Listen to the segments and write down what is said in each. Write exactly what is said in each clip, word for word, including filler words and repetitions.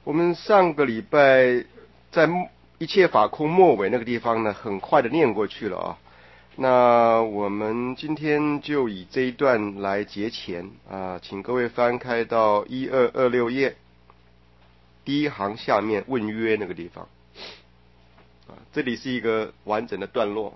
我们上个礼拜在一切法空末尾那个地方呢，很快的念过去了啊。那我们今天就以这一段来结前啊，请各位翻开到一二二六页第一行下面问约那个地方啊，这里是一个完整的段落啊。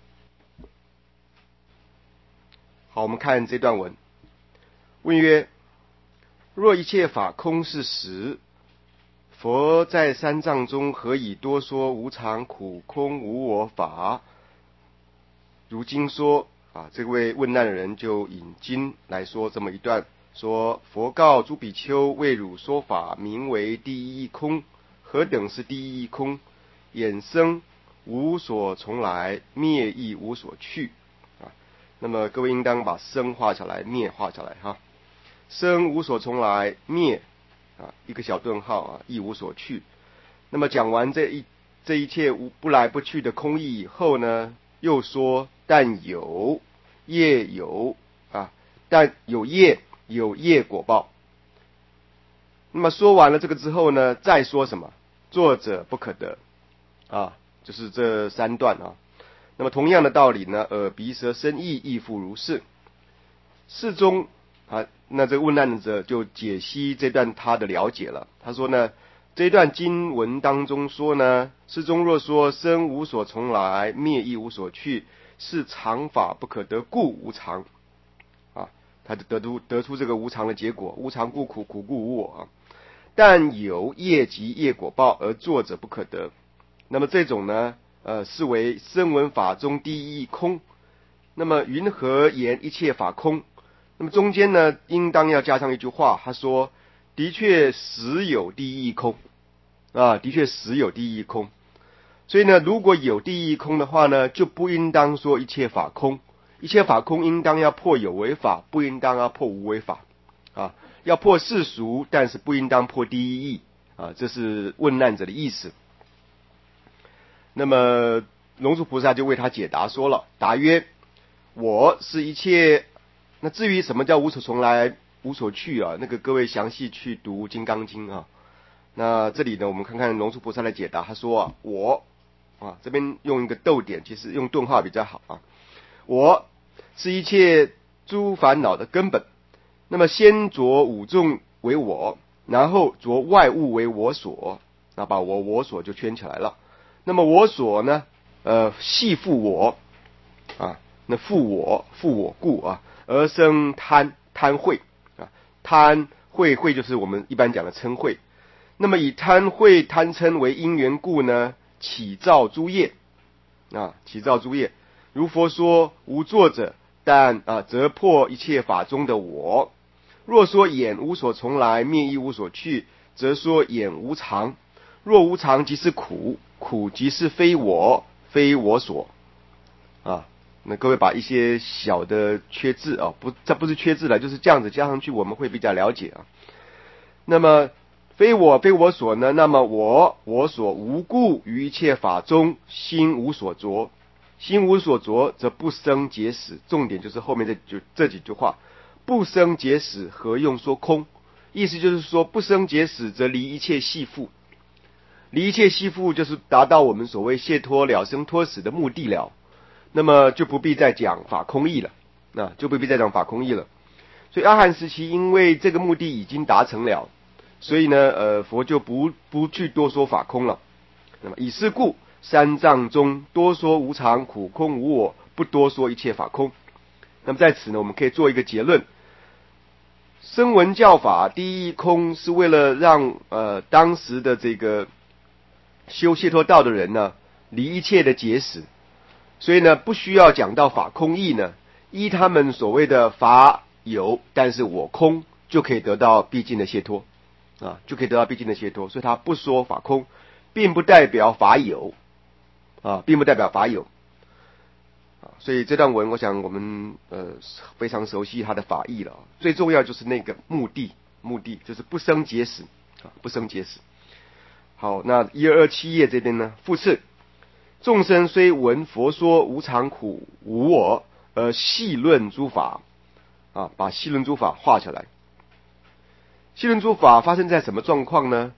好，我们看这段文。问曰：若一切法空是实，佛在三藏中何以多说无常、苦、空、无我法？如经说啊，这位问难的人就引经来说这么一段，说佛告诸比丘，为汝说法，名为第一义空。何等是第一义空？衍生无所从来，灭亦无所去啊。那么各位应当把生画下来，灭画下来哈。生无所从来，灭啊一个小顿号啊，亦无所去。那么讲完这一这一切无不来不去的空义以后呢，又说但有业有啊，但有业有业果报。那么说完了这个之后呢，再说什么？作者不可得啊，就是这三段啊。那么同样的道理呢，耳鼻舌身意亦复如是。世中啊，那这个问难者就解析这段他的了解了。他说呢，这一段经文当中说呢，世中若说生无所从来，灭亦无所去，是常法不可得，故无常啊，他就得出得出这个无常的结果，无常故苦，苦故无我啊。但有业及业果报，而作者不可得。那么这种呢，呃，视为声闻法中第一义空。那么云何言一切法空？那么中间呢，应当要加上一句话，他说：的确实有第一义空啊，的确实有第一义空。所以呢，如果有第一义空的话呢，就不应当说一切法空。一切法空应当要破有为法，不应当要破无为法啊。要破世俗，但是不应当破第一义啊，这是问难者的意思。那么龙树菩萨就为他解答说了，答曰：我是一切。那至于什么叫无所从来无所去啊，那个各位详细去读金刚经啊。那这里呢，我们看看龙树菩萨的解答。他说啊，我啊这边用一个逗点，其实用顿号比较好啊。我是一切诸烦恼的根本。那么先着五众为我，然后着外物为我所，那把我我所就圈起来了。那么我所呢，呃，系缚我啊，那缚我缚我故啊，而生贪贪恚啊，贪恚恚就是我们一般讲的嗔恚。那么以贪恚贪嗔为因缘故呢，起造诸业啊，起造诸业。如佛说无作者，但啊，则破一切法中的我。若说眼无所从来，灭亦无所去，则说眼无常。若无常，即是苦，苦即是非我，非我所啊。那各位把一些小的缺字啊，不，这不是缺字了，就是这样子加上去，我们会比较了解啊。那么非我非我所呢？那么我我所无故于一切法中，心无所着，心无所着，则不生结死。重点就是后面这句这几句话。不生结死，何用说空？意思就是说，不生结死，则离一切系缚。离一切系缚，就是达到我们所谓解脱了生脱死的目的了。那么就不必再讲法空义了，那就不必再讲法空义了。所以阿含时期，因为这个目的已经达成了，所以呢，呃，佛就不不去多说法空了。那么以是故，三藏中多说无常、苦、空、无我，不多说一切法空。那么在此呢，我们可以做一个结论。声闻教法第一空是为了让呃当时的这个修解脱道的人呢离一切的结死，所以呢不需要讲到法空义呢，依他们所谓的法有，但是我空就可以得到毕竟的解脱啊，就可以得到毕竟的解脱，所以他不说法空，并不代表法有啊，并不代表法有。所以这段文，我想我们呃非常熟悉它的法义了。最重要就是那个目的，目的就是不生结死啊，不生结死。好，那一二二七页这边呢，复次，众生虽闻佛说无常苦无我，而细论诸法啊，把细论诸法画下来。细论诸法发生在什么状况呢？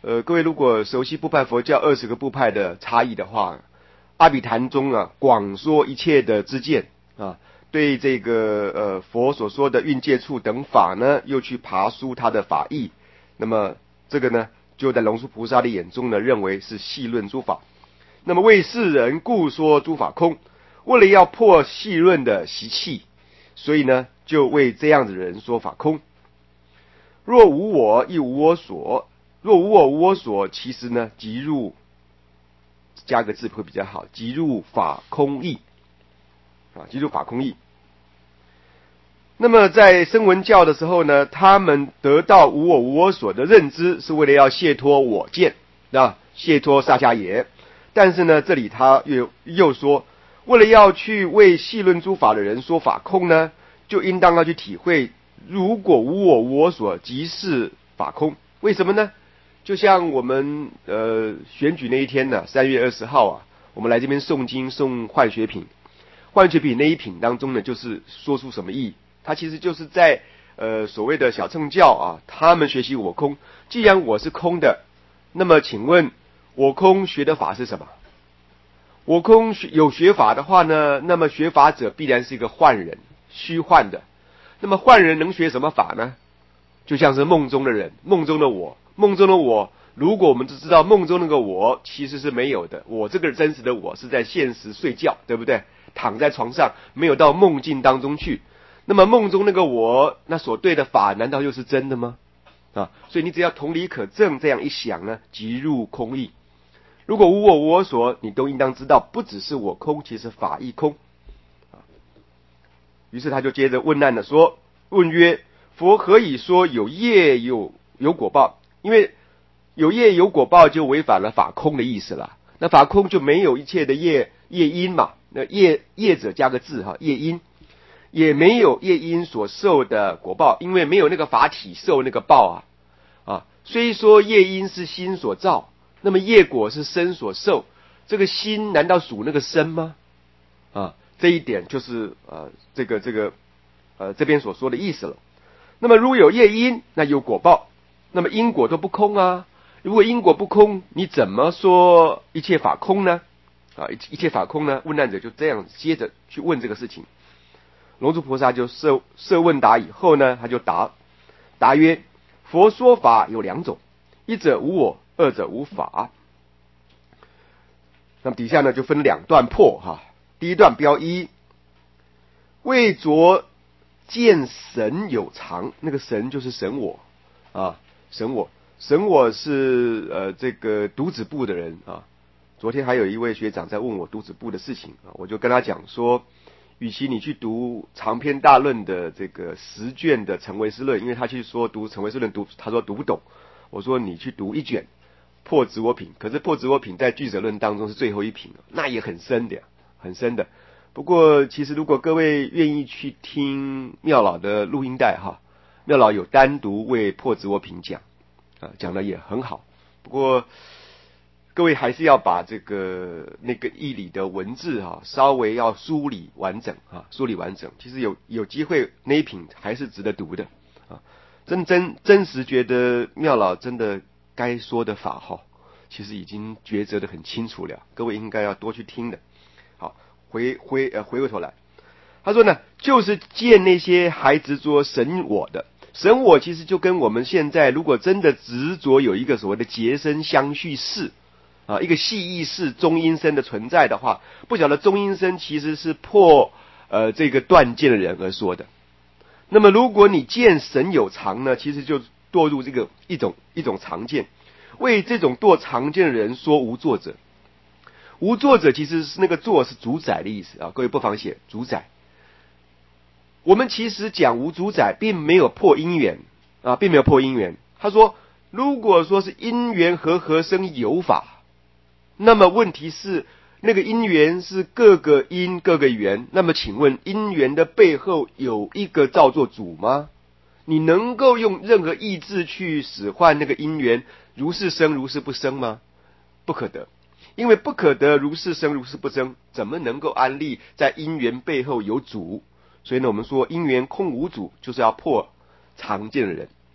呃，各位如果熟悉部派佛教二十个部派的差异的话，阿毗昙中啊，广说一切的知见啊，对这个呃佛所说的蕴界处等法呢，又去爬书他的法义。那么这个呢，就在龙树菩萨的眼中呢，认为是细论诸法。那么为世人故说诸法空，为了要破细论的习气，所以呢，就为这样子的人说法空。若无我，亦无我所。若无我无我所，其实呢，即入加个字会比较好，即入法空义啊，即入法空义。那么在声闻教的时候呢，他们得到无我无我所的认知，是为了要解脱我见啊，解脱萨迦耶。但是呢，这里他又又说，为了要去为细论诸法的人说法空呢，就应当要去体会，如果无我无我所，即是法空。为什么呢？就像我们呃选举那一天呢，三月二十号啊，我们来这边诵经诵换学品，换学品那一品当中呢，就是说出什么意义？它其实就是在呃所谓的小乘教啊，他们学习我空。既然我是空的，那么请问我空学的法是什么？我空有学法的话呢，那么学法者必然是一个幻人，虚幻的。那么幻人能学什么法呢？就像是梦中的人，梦中的我，梦中的我，如果我们只知道梦中那个我其实是没有的，我这个真实的我是在现实睡觉，对不对？躺在床上，没有到梦境当中去。那么梦中那个我，那所对的法难道又是真的吗？啊，所以你只要同理可证这样一想呢，即入空义。如果无我无我所，你都应当知道，不只是我空，其实法亦空。啊，于是他就接着问难的说：问曰，佛何以说有业有有果报？因为有业有果报就违反了法空的意思了。那法空就没有一切的业业因嘛？那业业者加个字哈，业因。也没有业因所受的果报，因为没有那个法体受那个报啊啊。虽说业因是心所造，那么业果是身所受，这个心难道属那个身吗？啊，这一点就是呃这个这个呃这边所说的意思了。那么如有业因，那有果报，那么因果都不空啊。如果因果不空，你怎么说一切法空呢？啊，一一切法空呢？问难者就这样接着去问这个事情。龙树菩萨就设设问答以后呢，他就答答曰：佛说法有两种，一者无我，二者无法。那么底下呢就分两段破哈。第一段标一，为着见神有常，那个神就是神我啊，神我，神我是呃这个读子部的人啊。昨天还有一位学长在问我读子部的事情啊，我就跟他讲说，与其你去读长篇大论的这个十卷的成唯识论，因为他去说读成唯识论读，他说读不懂。我说你去读一卷破执我品，可是破执我品在俱舍论当中是最后一品，那也很深的，很深的。不过其实如果各位愿意去听妙老的录音带哈，妙老有单独为破执我品讲啊，讲的也很好。不过各位还是要把这个那个义理的文字哈、啊，稍微要梳理完整啊，梳理完整。其实有有机会那一品还是值得读的啊。真真真实觉得妙老真的该说的法哈、啊，其实已经抉择的很清楚了。各位应该要多去听的。好，回回呃回过头来，他说呢，就是见那些还执着神我的。神我其实就跟我们现在如果真的执着有一个所谓的结生相续事。啊，一个系意识中阴身的存在的话，不晓得中阴身其实是破呃这个断见的人而说的。那么如果你见神有常呢，其实就堕入这个一种一种常见，为这种堕常见的人说无作者。无作者其实是那个作是主宰的意思啊，各位不妨写主宰。我们其实讲无主宰，并没有破因缘啊，并没有破因缘。他说，如果说是因缘和合生有法。那么问题是，那个因缘是各个因各个缘，那么请问因缘的背后有一个造作主吗？你能够用任何意志去使唤那个因缘如是生如是不生吗？不可得，因为不可得如是生如是不生，怎么能够安立在因缘背后有主？所以呢，我们说因缘空无主，就是要破常见的人。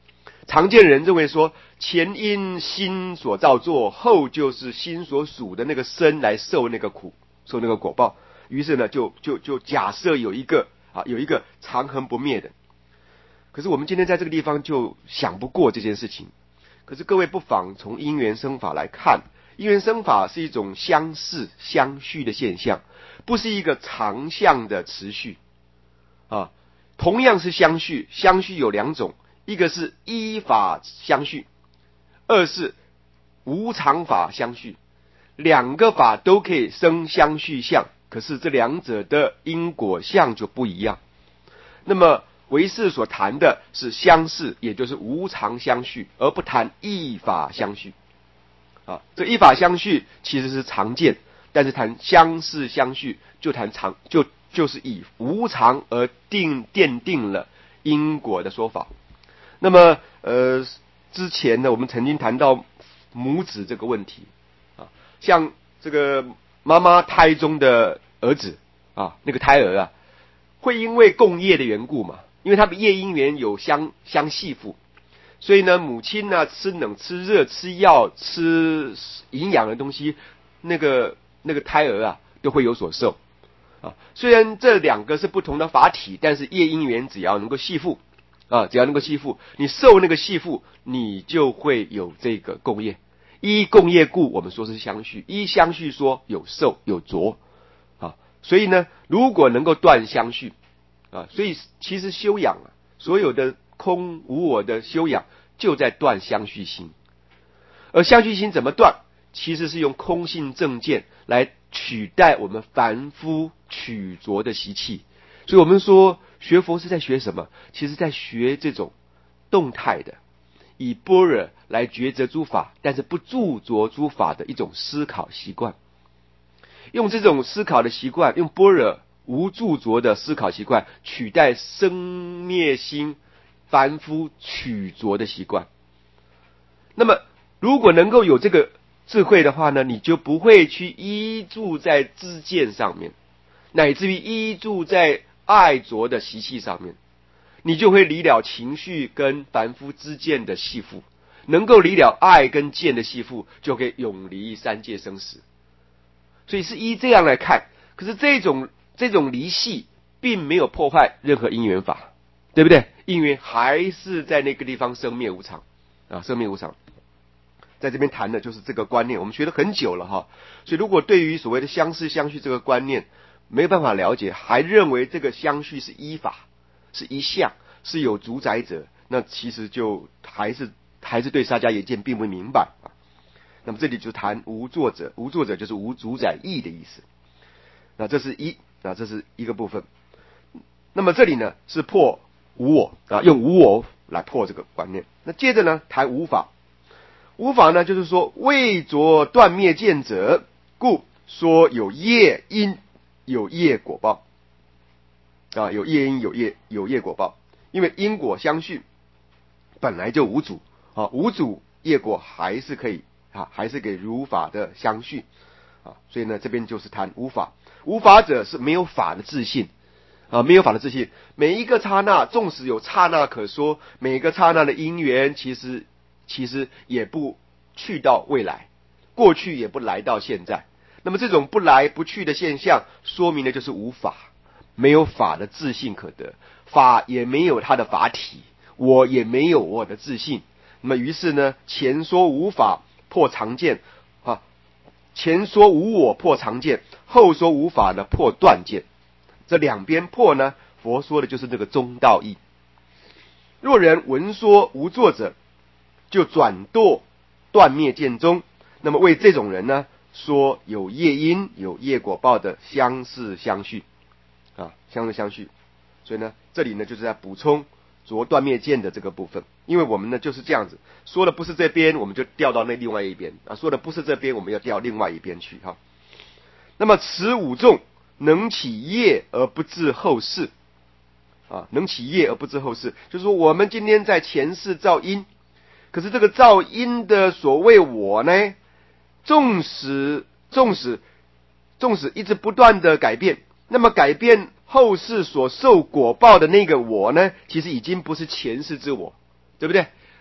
常见人认为说，前因心所造作，后就是心所属的那个身来受那个苦，受那个果报。于是呢，就就就假设有一个啊，有一个长恒不灭的。可是我们今天在这个地方就想不过这件事情。可是各位不妨从因缘生法来看，因缘生法是一种相似相续的现象，不是一个长相的持续啊。同样是相续，相续有两种，一个是依法相续，二是无常法相续。两个法都可以生相续相，可是这两者的因果相就不一样。那么唯识所谈的是相似，也就是无常相续，而不谈依法相续啊。这依法相续其实是常见，但是谈相似相续就谈常就就是以无常而定奠定了因果的说法。那么呃之前呢，我们曾经谈到母子这个问题啊，像这个妈妈胎中的儿子啊，那个胎儿啊，会因为共业的缘故嘛，因为他们业因缘有相相系附，所以呢，母亲呢吃冷吃热吃药吃营养的东西，那个那个胎儿啊都会有所受啊。虽然这两个是不同的法体，但是业因缘只要能够系附啊，只要能够系附，你受那个系附，你就会有这个共业。依共业故，我们说是相续；依相续说有受有着啊。所以呢，如果能够断相续啊，所以其实修养啊，所有的空无我的修养，就在断相续心。而相续心怎么断？其实是用空性正见来取代我们凡夫取着的习气。所以我们说学佛是在学什么？其实在学这种动态的，以般若来抉择诸法，但是不著着诸法的一种思考习惯。用这种思考的习惯，用般若无著着的思考习惯，取代生灭心凡夫取着的习惯。那么如果能够有这个智慧的话呢，你就不会去依著在知见上面，乃至于依著在爱着的习气上面，你就会离了情绪跟凡夫之间的系缚，能够离了爱跟见的系缚，就可以永离三界生死。所以是依这样来看，可是这种这种离系并没有破坏任何因缘法，对不对？因缘还是在那个地方生灭无常啊，生灭无常。在这边谈的就是这个观念，我们学了很久了哈。所以如果对于所谓的相似相续这个观念没有办法了解，还认为这个相续是依法，是一相，是有主宰者，那其实就还是还是对沙迦耶见并不明白啊。那么这里就谈无作者，无作者就是无主宰义的意思。那这是一，那这是一个部分。那么这里呢是破无我啊，用无我来破这个观念。那接着呢谈无法，无法呢就是说未着断灭见者，故说有业因有业果报啊，有业因有业有业果报，因为因果相续本来就无主啊，无主业果还是可以啊，还是给如法的相续啊，所以呢这边就是谈无法。无法者是没有法的自信啊，没有法的自信。每一个刹那，纵使有刹那可说，每一个刹那的因缘，其实其实也不去到未来，过去也不来到现在。那么这种不来不去的现象，说明的就是无法，没有法的自信可得，法也没有它的法体，我也没有我的自信。那么于是呢，前说无法破常见啊，前说无我破常见，后说无法呢破断见。这两边破呢，佛说的就是这个中道义。若人闻说无作者，就转堕断灭见中。那么为这种人呢，说有业因有业果报的相似相续啊，相似相续。所以呢，这里呢就是在补充着断灭见的这个部分。因为我们呢就是这样子，说的不是这边，我们就调到那另外一边啊；说的不是这边，我们要调另外一边去哈。那么此五众能起业而不至后世啊，能起业而不至后世，就是说我们今天在前世造因，可是这个造因的所谓我呢，纵使纵使纵使一直不断的改变，那么改变后世所受果报的那个我呢，其实已经不是前世之我，对不对？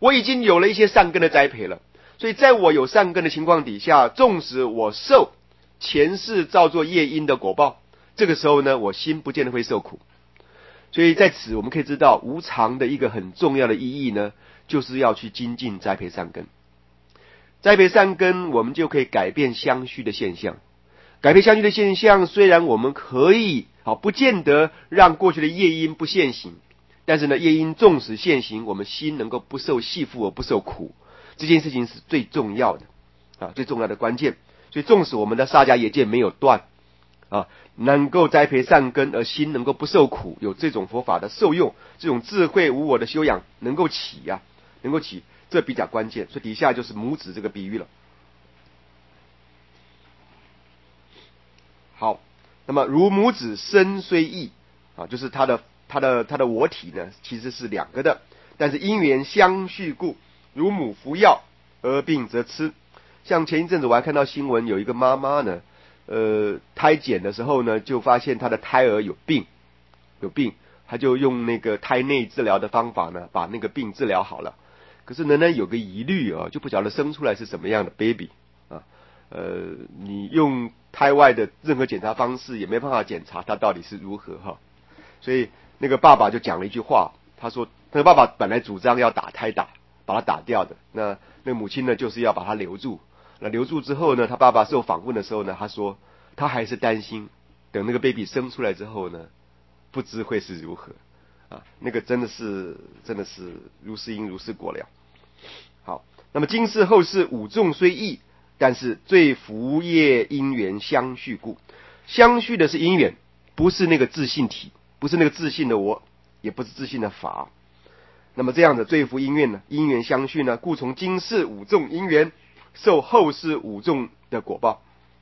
我已经有了一些善根的栽培了，所以在我有善根的情况底下，纵使我受前世造作业因的果报，这个时候呢，我心不见得会受苦。所以在此我们可以知道，无常的一个很重要的意义呢，就是要去精进栽培善根。栽培善根，我们就可以改变相续的现象。改变相续的现象，虽然我们可以好不见得让过去的业因不现行，但是呢，业因纵使现行，我们心能够不受系缚而不受苦，这件事情是最重要的啊，最重要的关键。所以纵使我们的萨迦耶戒没有断啊，能够栽培善根而心能够不受苦，有这种佛法的受用，这种智慧无我的修养能够起啊，能够起，这比较关键。所以底下就是母子这个比喻了。好，那么如母子身虽异啊，就是它的它的它的我体呢，其实是两个的，但是因缘相续故，如母服药而病则吃。像前一阵子我还看到新闻，有一个妈妈呢，呃，胎检的时候呢，就发现她的胎儿有病，有病，她就用那个胎内治疗的方法呢，把那个病治疗好了。可是仍然有个疑虑啊，就不晓得生出来是什么样的 baby 啊，呃，你用胎外的任何检查方式也没办法检查它到底是如何哈。所以那个爸爸就讲了一句话，他说，那个爸爸本来主张要打胎打，把它打掉的，那那个母亲呢，就是要把它留住。那留住之后呢，他爸爸受访问的时候呢，他说他还是担心，等那个 baby 生出来之后呢，不知会是如何啊。那个真的是真的是如是因如是果了。好，那么今世后世五众虽异，但是最福业因缘相续故。相续的是因缘，不是那个自信体，不是那个自信的我，也不是自信的法。那么这样的最福因缘呢，因缘相续呢，故从今世五众因缘受后世五众的果报。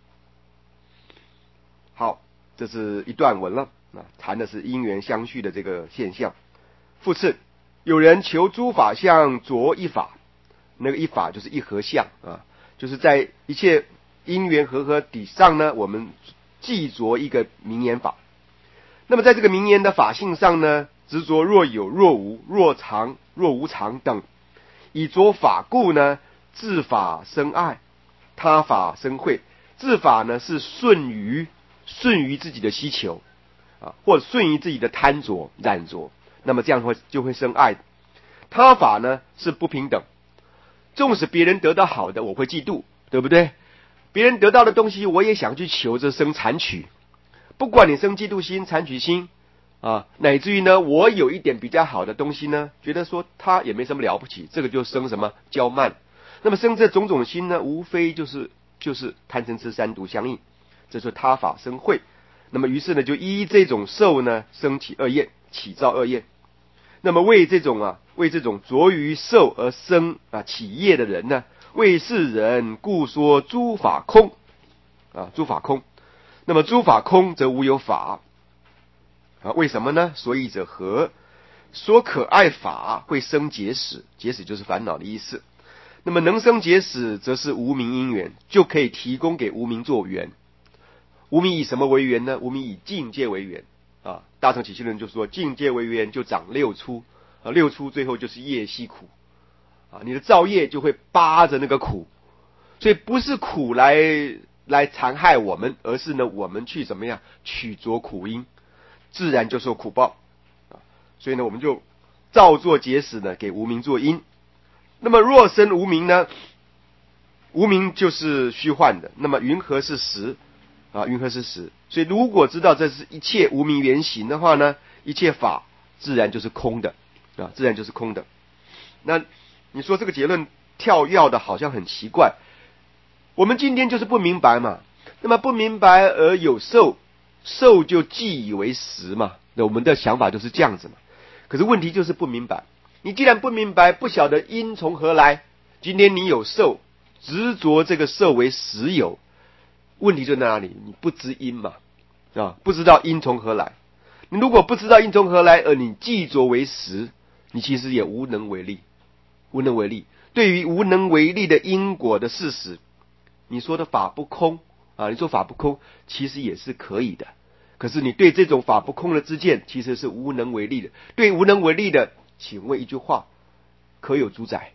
好，这是一段文了啊，谈的是因缘相续的这个现象。复次，有人求诸法相着一法，那个一法就是一合相啊，就是在一切因缘和合底上呢，我们记着一个名言法。那么在这个名言的法性上呢，执着若有若无，若常若无常等，以着法故呢，自法生爱，他法生慧。自法呢是顺于顺于自己的需求啊，或者顺于自己的贪着染着，那么这样会就会生爱。他法呢是不平等，纵使别人得到好的，我会嫉妒，对不对？别人得到的东西，我也想去求着生残取。不管你生嫉妒心、残取心啊，乃至于呢，我有一点比较好的东西呢，觉得说他也没什么了不起，这个就生什么骄慢。那么生这种种心呢，无非就是就是贪嗔痴三毒相应，这是他法生慧。那么于是呢，就依这种受呢，生起恶业，起造恶业。那么为这种啊，为这种着于受而生啊起业的人呢，为世人故说诸法空啊，诸法空。那么诸法空则无有法啊？为什么呢？所以者何？说可爱法会生结使，结使就是烦恼的意思。那么能生结使，则是无明因缘，就可以提供给无明做缘。无明以什么为缘呢？无明以境界为缘啊。大乘起信论就说，境界为缘就长六出啊，六出最后就是业息苦啊，你的造业就会扒着那个苦，所以不是苦来来残害我们，而是呢我们去怎么样取着苦因，自然就受苦报啊。所以呢，我们就照作结使呢，给无明做因。那么若生无明呢？无明就是虚幻的，那么云何是实啊？云何是实？所以如果知道这是一切无明原形的话呢，一切法自然就是空的啊，自然就是空的。那你说这个结论跳跃的好像很奇怪，我们今天就是不明白嘛。那么不明白而有受，受就既以为实嘛，那我们的想法就是这样子嘛。可是问题就是不明白，你既然不明白，不晓得因从何来，今天你有受，执着这个受为实有，问题就在哪里？你不知因嘛，啊，不知道因从何来。你如果不知道因从何来，而你记着为实，你其实也无能为力，无能为力。对于无能为力的因果的事实，你说的法不空啊，你说法不空，其实也是可以的。可是你对这种法不空的知见，其实是无能为力的。对无能为力的，请问一句话，可有主宰？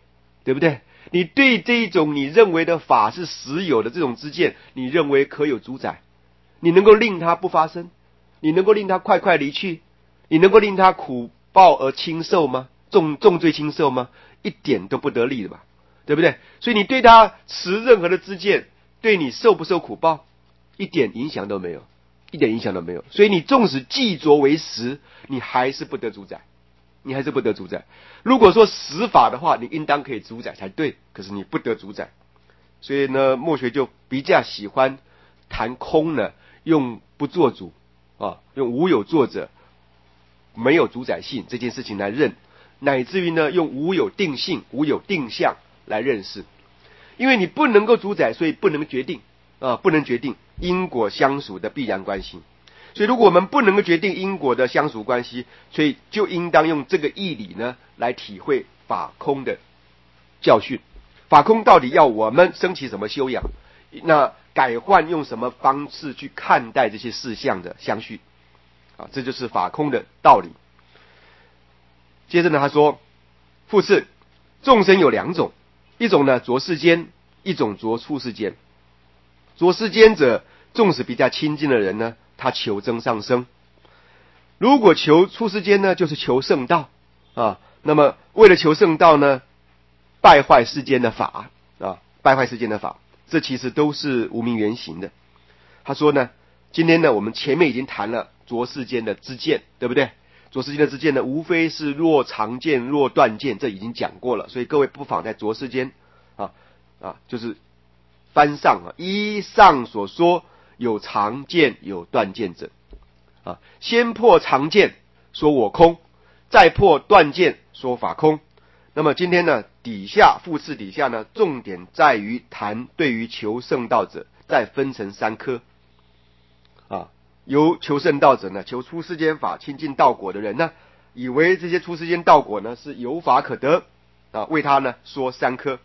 对不对？你对这一种你认为的法是实有的这种知见，你认为可有主宰？你能够令它不发生？你能够令它快快离去？你能够令它苦报而轻受吗？重重罪轻受吗？一点都不得力的吧，对不对？所以你对它持任何的知见，对你受不受苦报，一点影响都没有，一点影响都没有。所以你纵使记着为实，你还是不得主宰，你还是不得主宰。如果说实法的话，你应当可以主宰才对，可是你不得主宰。所以呢，墨学就比较喜欢谈空呢，用不做主啊，用无有作者，没有主宰性这件事情来认，乃至于呢，用无有定性、无有定向来认识。因为你不能够主宰，所以不能决定啊，不能决定因果相属的必然关系。所以如果我们不能够决定因果的相属关系，所以就应当用这个义理呢来体会法空的教训。法空到底要我们升起什么修养？那改换用什么方式去看待这些事项的相续啊？这就是法空的道理。接着呢，他说：复次，众生有两种，一种呢着世间，一种着出世间。着世间者，纵使比较亲近的人呢，他求增上升；如果求出世间呢，就是求圣道啊。那么为了求圣道呢，败坏世间的法啊，败坏世间的法，这其实都是无明原形的。他说呢，今天呢，我们前面已经谈了着世间的知见，对不对？着世间的知见呢，无非是若常见若断见，这已经讲过了。所以各位不妨在着世间啊啊，就是翻上啊，依上所说有常见有断见者啊，先破常见说我空，再破断见说法空。那么今天呢，底下复次底下呢，重点在于谈对于求圣道者，再分成三科啊。由求圣道者呢，求出世间法亲近道果的人呢，以为这些出世间道果呢是有法可得啊，为他呢说三科。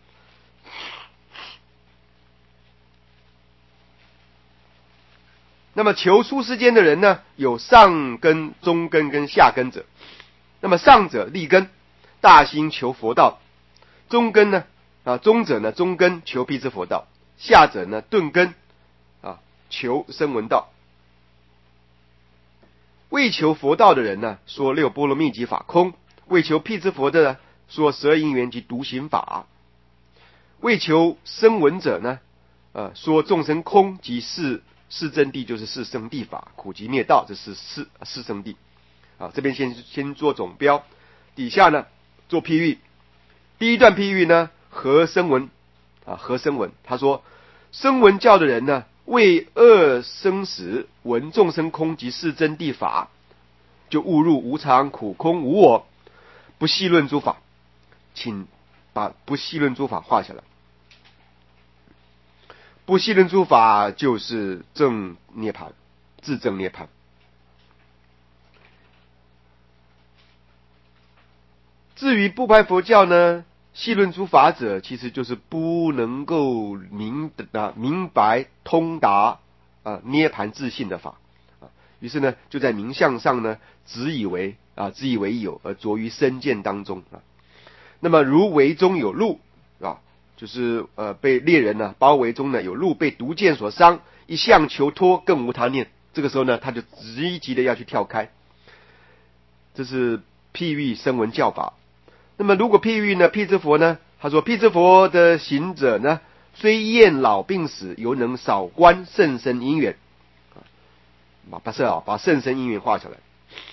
那么求出世间的人呢，有上根、中根跟下根者。那么上者立根，大心求佛道；中根呢啊，中者呢中根求辟支佛道；下者呢顿根啊求声闻道。为求佛道的人呢，说六波罗蜜及法空；为求辟支佛的呢，说十二因缘及独行法；为求声闻者呢，呃，说众生空及四四真谛，就是四生谛法，苦集灭道，这是四四生谛。啊，这边先先做总标，底下呢做譬喻。第一段譬喻呢，何声闻啊，何声闻，他说声闻教的人呢，为恶生死闻众生空及四真谛法，就误入无常苦空无我，不细论诸法。请把不细论诸法画下来。不细论诸法就是正涅槃，自证涅槃。至于不派佛教呢，细论诸法者，其实就是不能够明啊明白通达啊涅槃自性的法啊。于是呢，就在名相上呢，只以为啊只以为有，而着于身见当中啊。那么如围中有鹿啊，就是呃被猎人呢包围中呢有鹿被毒箭所伤，一向求脱，更无他念。这个时候呢，他就积极的要去跳开。这是譬喻声闻教法。那么如果譬喻呢，辟支佛呢，他说辟支佛的行者呢，虽厌老病死，犹能少观甚深因缘啊，把是啊，把甚深因缘画下来。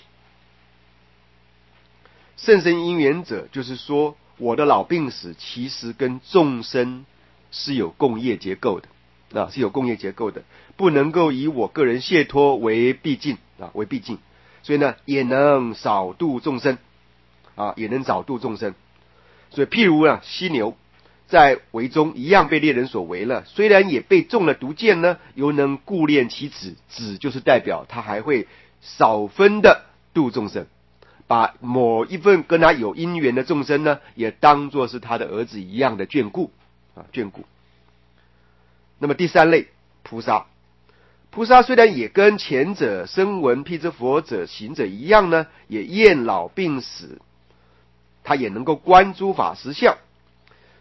甚深因缘者，就是说我的老病死其实跟众生是有共业结构的啊，是有共业结构的，不能够以我个人解脱为必尽啊，为必尽，所以呢，也能少度众生。啊，也能早度众生。所以譬如啊，犀牛在围中一样被猎人所围了，虽然也被中了毒箭呢，犹能顾念其子，子就是代表他还会少分的度众生，把某一份跟他有因缘的众生呢，也当作是他的儿子一样的眷顾啊，眷顾。那么第三类菩萨，菩萨虽然也跟前者声闻辟支佛者行者一样呢，也厌老病死，他也能够观诸法实相。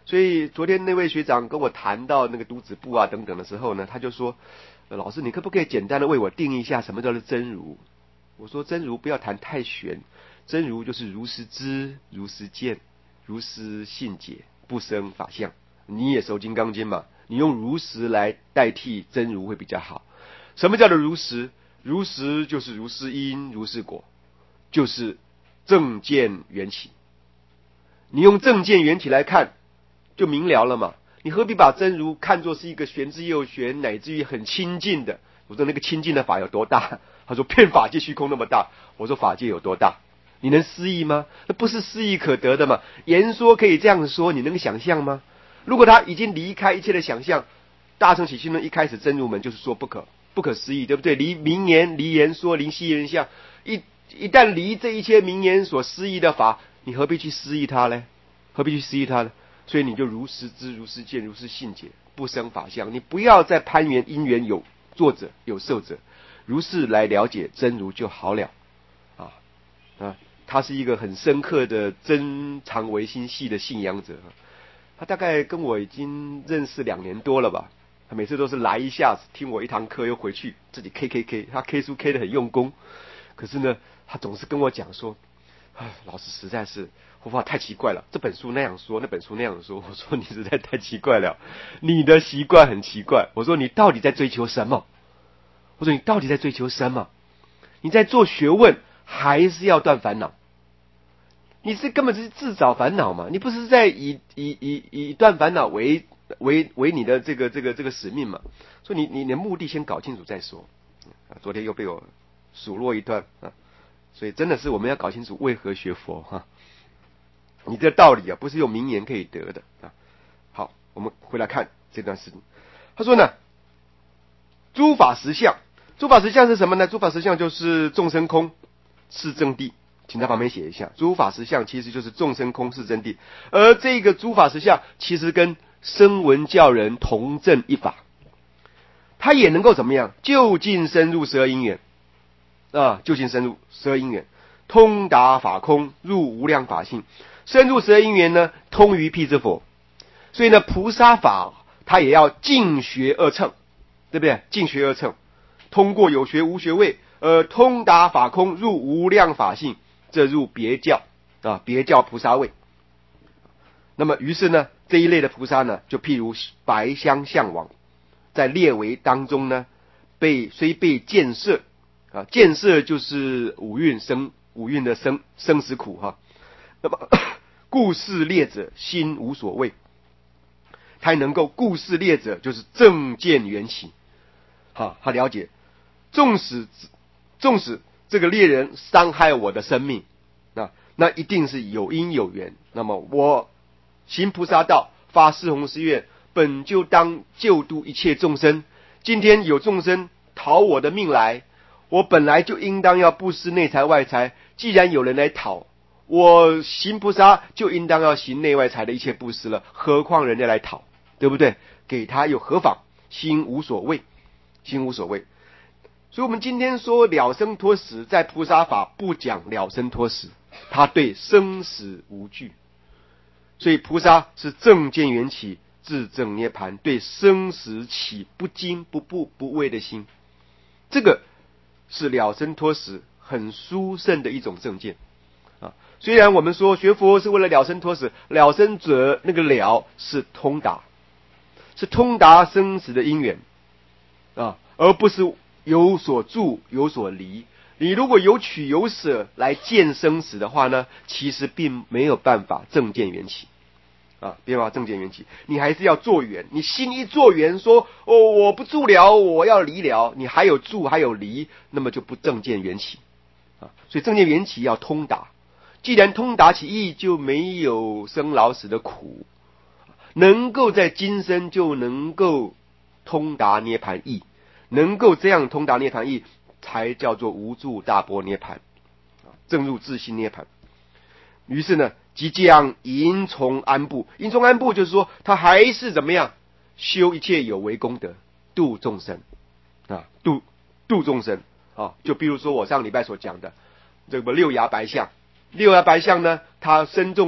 所以昨天那位学长跟我谈到那个读子部啊等等的时候呢，他就说，呃、老师你可不可以简单的为我定义一下什么叫做真如？我说真如不要谈太玄，真如就是如实知、如实见、如实信解，不生法相。你也熟金刚经嘛，你用如实来代替真如会比较好。什么叫做如实？如实就是如是因，如是果，就是正见缘起。你用正见缘起来看，就明了了嘛。你何必把真如看作是一个玄之又玄，乃至于很亲近的？我说那个亲近的法有多大？他说遍法界虚空那么大。我说法界有多大？你能思议吗？那不是思议可得的嘛。言说可以这样说，你能想象吗？如果他已经离开一切的想象，大乘起信论一开始真如门就是说不可不可思议，对不对？离名言、离言说、离悉人相，一一旦离这一切名言所思议的法，你何必去思议它呢？何必去思议它呢？所以你就如实知、如实见、如实信解，不生法相。你不要再攀缘因缘有作者有受者，如是来了解真如就好了啊啊！他是一个很深刻的真常唯心系的信仰者，他大概跟我已经认识两年多了吧。他每次都是来一下子听我一堂课，又回去自己 K K K， 他 K 书 K 得很用功。可是呢，他总是跟我讲说，唉，老师实在是佛法太奇怪了，这本书那样说，那本书那样说。我说你实在太奇怪了，你的习惯很奇怪。我说你到底在追求什么？我说你到底在追求什么？你在做学问，还是要断烦恼？你是根本是自找烦恼嘛？你不是在以以以以断烦恼为为为你的这个这个这个使命嘛？所以你你的目的先搞清楚再说。啊，昨天又被我数落一段啊，所以真的是我们要搞清楚为何学佛哈、啊。你这道理啊，不是用名言可以得的啊。好，我们回来看这段事情。他说呢，诸法实相，诸法实相是什么呢？诸法实相就是众生空是真谛。请在旁边写一下，诸法实相其实就是众生空是真谛，而这个诸法实相其实跟声闻教人同证一法，它也能够怎么样？就近深入十二因缘啊，就近深入十二因缘，通达法空，入无量法性。深入十二因缘呢，通于辟支佛。所以呢，菩萨法它也要尽学二乘，对不对？尽学二乘，通过有学无学位，呃，通达法空，入无量法性。这入别教啊，别教菩萨位。那么于是呢，这一类的菩萨呢，就譬如白香象王，在列为当中呢，被虽被见色啊，见色就是五蕴生五蕴的生生死苦哈、啊。那么故事列者心无所谓，他能够故事列者就是正见缘起，哈、啊，他了解，纵使纵使这个猎人伤害我的生命，那那一定是有因有缘。那么我行菩萨道，发四弘誓愿，本就当救度一切众生。今天有众生讨我的命来，我本来就应当要布施内财外财。既然有人来讨，我行菩萨就应当要行内外财的一切布施了，何况人家来讨，对不对？给他又何妨？心无所谓，心无所谓。所以我们今天说了生脱死，在菩萨法不讲了生脱死，他对生死无惧。所以菩萨是正见缘起，自证涅盘，对生死起不惊不怖不畏的心，这个是了生脱死很殊胜的一种正见啊。虽然我们说学佛是为了了生脱死，了生者那个了是通达，是通达生死的因缘啊，而不是有所住有所离。你如果有取有舍来见生死的话呢，其实并没有办法正见缘起啊，别把正见缘起，你还是要做缘。你心一做缘，说哦我不住了，我要离了，你还有住还有离，那么就不正见缘起啊。所以正见缘起要通达，既然通达其意，就没有生老死的苦，能够在今生就能够通达涅盘意。能够这样通达涅盘意，才叫做无住大般涅盘，正入自性涅盘。于是呢，即将迎从安步，迎从安步就是说，他还是怎么样修一切有为功德，度众生啊，度度众生啊。就比如说我上礼拜所讲的这个六牙白象，六牙白象呢，他身中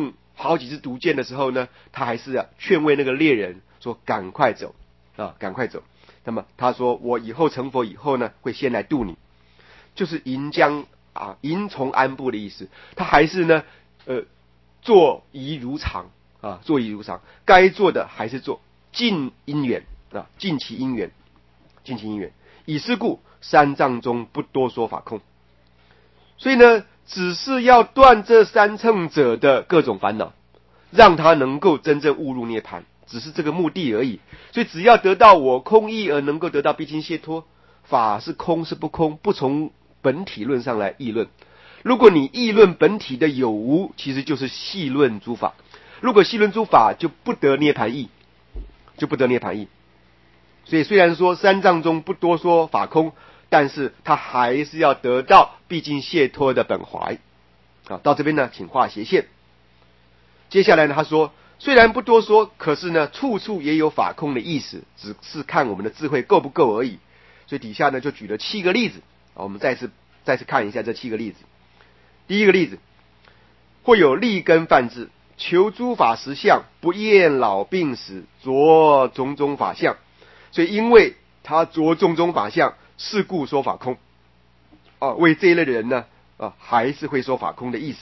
好几支毒箭的时候呢，他还是啊劝慰那个猎人说赶快走啊，赶快走。那么他说我以后成佛以后呢，会先来渡你，就是迎将啊迎从安步的意思。他还是呢呃做宜如常啊，做宜如常，该做的还是做，尽因缘啊，尽其因缘，尽其因缘。以是故，三藏中不多说法空。所以呢，只是要断这三乘者的各种烦恼，让他能够真正悟入涅槃，只是这个目的而已。所以只要得到我空义而能够得到毕竟解脱，法是空是不空，不从本体论上来议论。如果你议论本体的有无，其实就是细论诸法。如果细论诸法，就不得涅槃义，就不得涅槃义。所以虽然说三藏中不多说法空，但是他还是要得到毕竟解脱的本怀。啊，到这边呢，请画斜线。接下来呢，他说，虽然不多说，可是呢，处处也有法空的意思，只是看我们的智慧够不够而已。所以底下呢，就举了七个例子。啊，我们再次再次看一下这七个例子。第一个例子，或有利根犯智，求诸法实相，不厌老病死，着种种法相。所以因为他着种种法相，是故说法空。啊，为这一类的人呢，啊，还是会说法空的意思。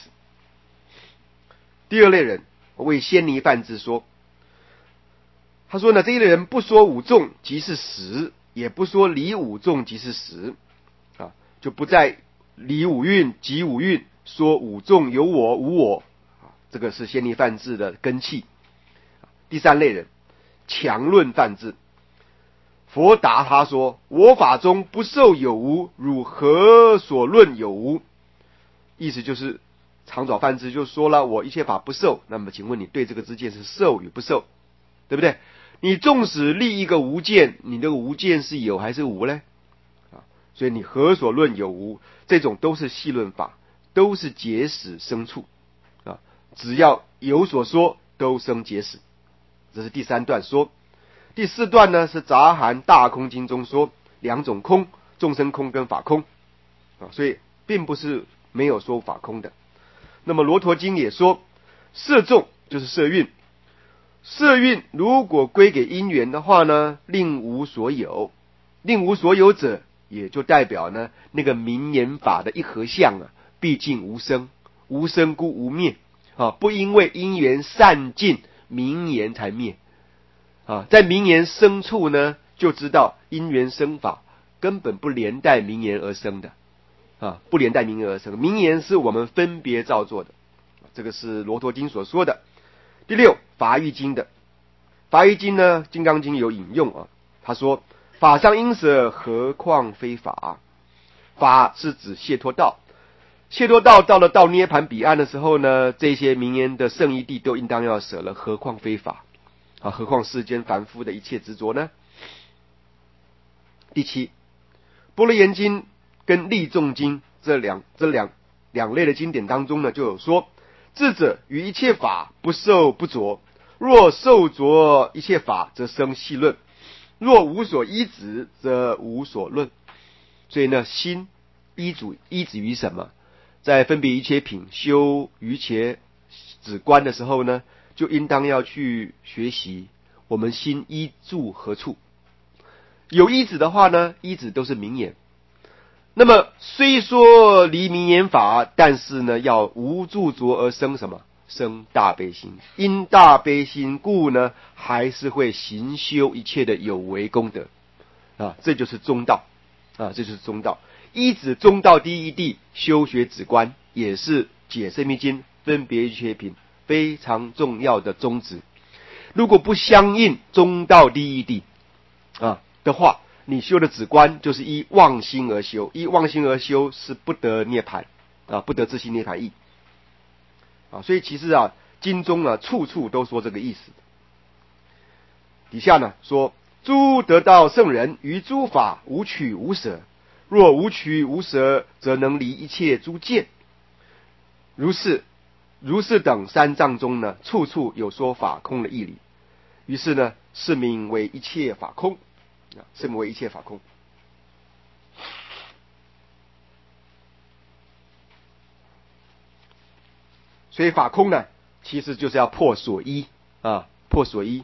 第二类人为先尼犯智说，他说呢，这一类人不说五众即是实，也不说离五众即是实，啊，就不在离五蕴即五蕴，说五众有我无我，啊，这个是先尼犯智的根器。第三类人强论犯智，佛答他说：我法中不受有无，汝何所论有无？意思就是长爪犯智就说了，我一切法不受。那么请问你对这个知见是受与不受，对不对？你纵使立一个无见，你这个无见是有还是无呢？啊，所以你何所论有无？这种都是细论法，都是结使生处啊，只要有所说，都生结使。这是第三段说。第四段呢，是杂含大空经中说两种空，众生空跟法空啊，所以并不是没有说法空的。那么罗陀经也说，色众就是色蕴，色蕴如果归给因缘的话呢，令无所有，令无所有者，也就代表呢那个名言法的一合相啊，毕竟无生，无生故无灭啊，不因为因缘散尽，名言才灭啊。在名言生处呢，就知道因缘生法根本不连带名言而生的啊，不连带名言而生，名言是我们分别造作的，这个是罗陀经所说的。第六，法喻经的，法喻经呢，金刚经有引用啊，他说：法上应舍，何况非法？法是指解脱道，解脱道到了到涅盘彼岸的时候呢，这些名言的圣义地都应当要舍了，何况非法啊？何况世间凡夫的一切执着呢？第七，般若言经跟利众经这两这两两类的经典当中呢，就有说，智者于一切法不受不着，若受着一切法，则生细论；若无所依止，则无所论。所以呢，心依主依止于什么？在分别一切品修于切止观的时候呢，就应当要去学习我们心依住何处。有依止的话呢，依止都是名言。那么虽说离名言法，但是呢，要无著着而生什么？生大悲心。因大悲心故呢，还是会行修一切的有为功德啊，这就是中道啊，这就是中道。依止中道第一地，修学止观，也是解深密经分别一切品非常重要的宗旨。如果不相应中道第一地啊的话，你修的止观就是依妄心而修，依妄心而修是不得涅槃啊，不得自性涅槃义啊。所以其实啊，经中呢处处都说这个意思。底下呢说，诸得道圣人于诸法无取无舍，若无取无舍，则能离一切诸见。如是如是等三藏中呢，处处有说法空的义理。于是呢，是名为一切法空啊，是名为一切法空。所以法空呢， 其实就是要破所依啊，破所依。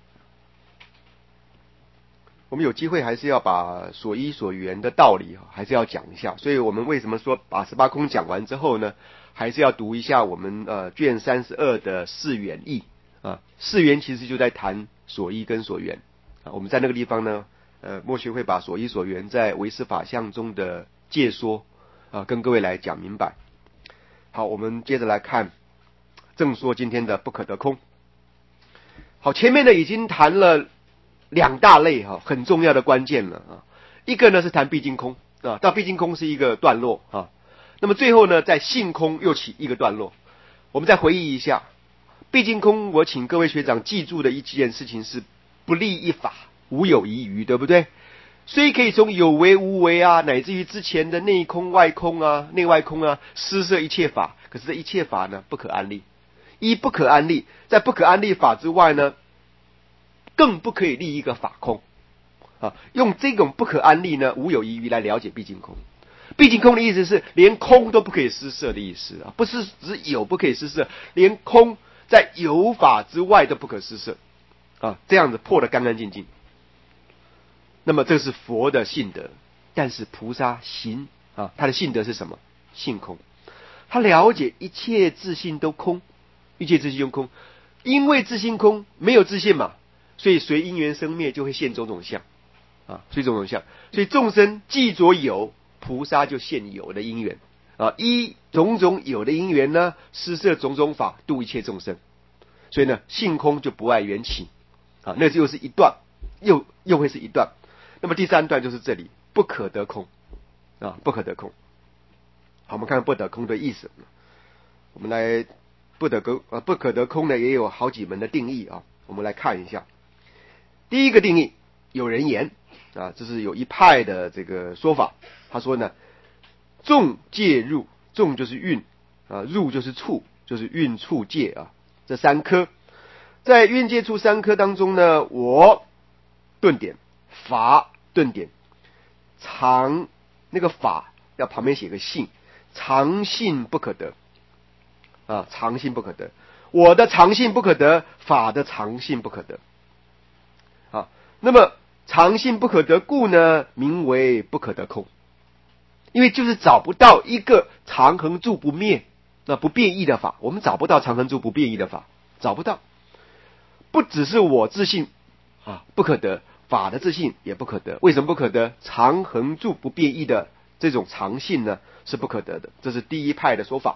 我们有机会还是要把所依所缘的道理还是要讲一下，所以我们为什么说把十八空讲完之后呢，还是要读一下我们呃卷三十二的四缘义啊，四缘其实就在谈所依跟所缘啊，我们在那个地方呢，呃，默学会把所依所缘在唯识法相中的介说啊，跟各位来讲明白。好，我们接着来看正说今天的不可得空。好，前面呢已经谈了两大类哈，很重要的关键了啊。一个呢是谈毕竟空啊，到毕竟空是一个段落啊。那么最后呢，在性空又起一个段落。我们再回忆一下，毕竟空，我请各位学长记住的一件事情是不立一法，无有遗余，对不对？虽可以从有为无为啊，乃至于之前的内空外空啊、内外空啊，施设一切法，可是这一切法呢，不可安立。一不可安立，在不可安立法之外呢，更不可以立一个法空啊。用这种不可安立呢，无有遗余来了解毕竟空。毕竟空的意思是连空都不可以施设的意思啊，不是只有不可以施设，连空在有法之外都不可施设啊，这样子破得干干净净。那么这是佛的性德，但是菩萨行啊，他的性德是什么？性空，他了解一切自性都空，一切自性都空，因为自性空，没有自性嘛，所以随因缘生灭就会现种种相啊，随种种相，所以众生既着有，菩萨就现有的因缘啊，依种种有的因缘呢，施设种种法度一切众生，所以呢，性空就不碍缘起啊，那又是一段，又又会是一段。那么第三段就是这里不可得空啊，不可得空。好，我们看看不得空的意思。我们来不得空啊，不可得空呢也有好几门的定义啊，我们来看一下。第一个定义，有人言啊，这是有一派的这个说法。他说呢，众界入，众就是蕴啊，入就是处，就是蕴处界啊，这三科，在蕴界处三科当中呢，我顿点。法顿点，常那个法要旁边写个性，常性不可得啊，常性不可得，我的常性不可得，法的常性不可得啊。那么常性不可得故呢，名为不可得空，因为就是找不到一个常恒住不灭、那不变异的法，我们找不到常恒住不变异的法，找不到，不只是我自性啊不可得。法的自性也不可得，为什么不可得？常恒住不变异的这种常性呢，是不可得的。这是第一派的说法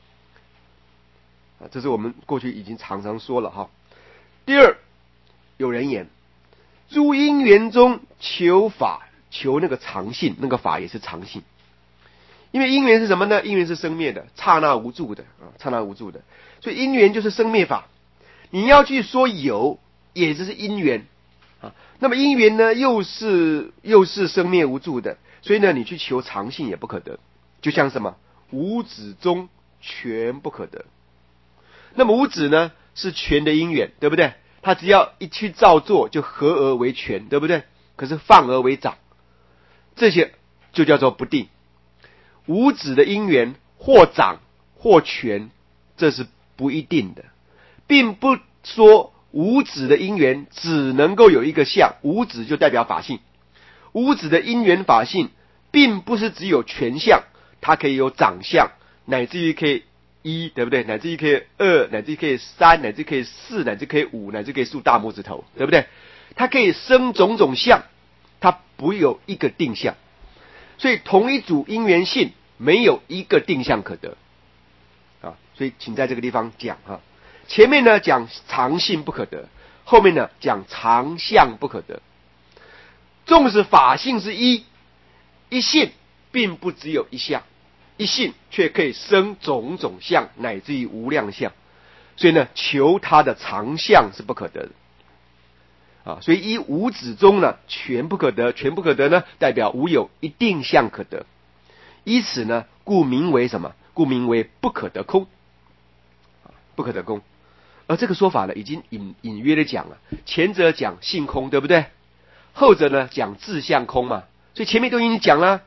啊，这是我们过去已经常常说了哈。第二，有人言，诸因缘中求法，求那个常性，那个法也是常性。因为因缘是什么呢？因缘是生灭的，刹那无住的啊，刹那无住的，所以因缘就是生灭法。你要去说有，也就是因缘。啊，那么因缘呢，又是又是生灭无住的，所以呢，你去求常性也不可得，就像什么无止中全不可得。那么无止呢，是全的因缘，对不对？它只要一去造作，就合而为全，对不对？可是放而为长，这些就叫做不定。无止的因缘或长或全，这是不一定的，并不说。无止的因缘只能够有一个相，无止就代表法性。无止的因缘法性，并不是只有全相，它可以有长相，乃至于可以一，对不对？乃至于可以二，乃至于可以三，乃至于可以四，乃至于可以五，乃至于可以竖大拇指头，对不对？它可以生种种相，它不有一个定相。所以同一组因缘性，没有一个定相可得啊。所以请在这个地方讲哈。前面呢讲常性不可得，后面呢讲常相不可得。纵使法性是一，一性并不只有一相，一性却可以生种种相，乃至于无量相。所以呢，求它的常相是不可得的啊。所以依无止中呢，全不可得，全不可得呢，代表无有一定相可得。依此呢，故名为什么？故名为不可得空，不可得空。而这个说法呢，已经隐隐约的讲了，前者讲性空，对不对？后者呢讲自相空嘛，所以前面都已经讲了，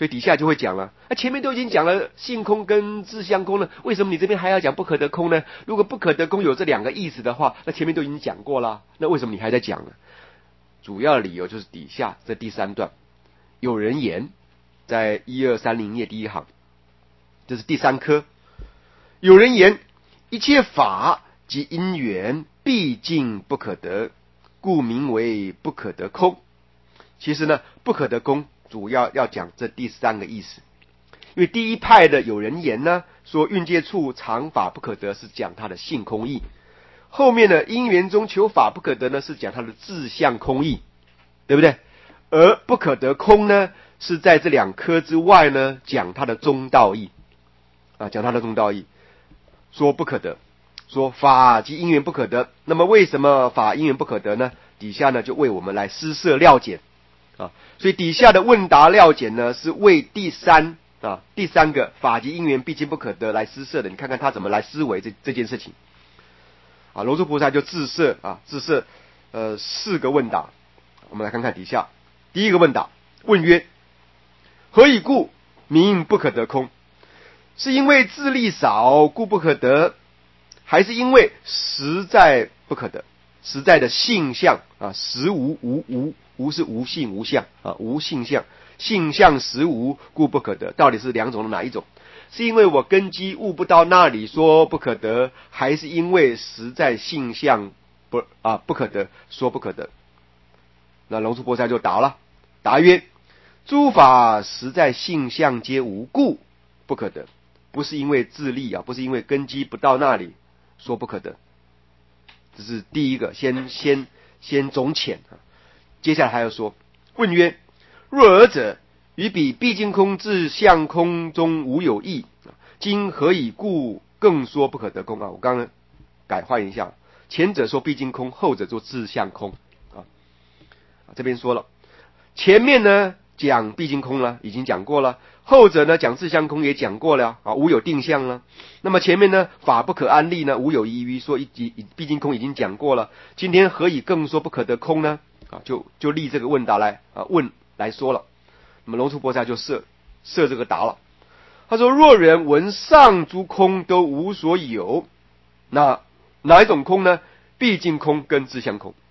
所以底下就会讲了，那前面都已经讲了性空跟自相空了，为什么你这边还要讲不可得空呢？如果不可得空有这两个意思的话，那前面都已经讲过了，那为什么你还在讲呢？主要的理由就是底下这第三段，有人言，在一二三零页第一行，这是第三科。有人言，一切法及因缘毕竟不可得，故名为不可得空。其实呢，不可得空主要要讲这第三个意思。因为第一派的有人言呢，说蕴界处常法不可得，是讲它的性空义。后面呢，因缘中求法不可得呢，是讲它的自相空义，对不对？而不可得空呢，是在这两科之外呢，讲它的中道义啊，讲它的中道义，说不可得，说法及因缘不可得。那么为什么法因缘不可得呢？底下呢就为我们来施设料简啊，所以底下的问答料简呢，是为第三啊第三个法及因缘毕竟不可得来施设的。你看看他怎么来思维这这件事情啊。龙树菩萨就自设啊自设呃四个问答，我们来看看底下第一个问答，问曰：何以故名不可得空？是因为自力少故不可得，还是因为实在不可得？实在的性相啊，实无无无无是无性无相啊，无性相，性相实无故不可得。到底是两种的哪一种？是因为我根基悟不到那里说不可得，还是因为实在性相不啊不可得说不可得？那龙树菩萨就答了，答曰：诸法实在性相皆无故不可得，不是因为自力啊，不是因为根基不到那里说不可得。这是第一个，先先先总浅啊。接下来还要说，问曰：若尔者，于彼毕竟空自相空中无有异，今何以故更说不可得空啊？我刚刚改换一下，前者说毕竟空，后者说自相空啊。这边说了，前面呢讲毕竟空了，已经讲过了。后者呢讲自相空也讲过了啊，无有定向了。那么前面呢法不可安立呢，无有依于说一毕竟空已经讲过了。今天何以更说不可得空呢？啊，就就立这个问答来啊问来说了。那么龙树菩萨就设设这个答了。他说：若人闻上诸空都无所有，那哪一种空呢？毕竟空跟自相空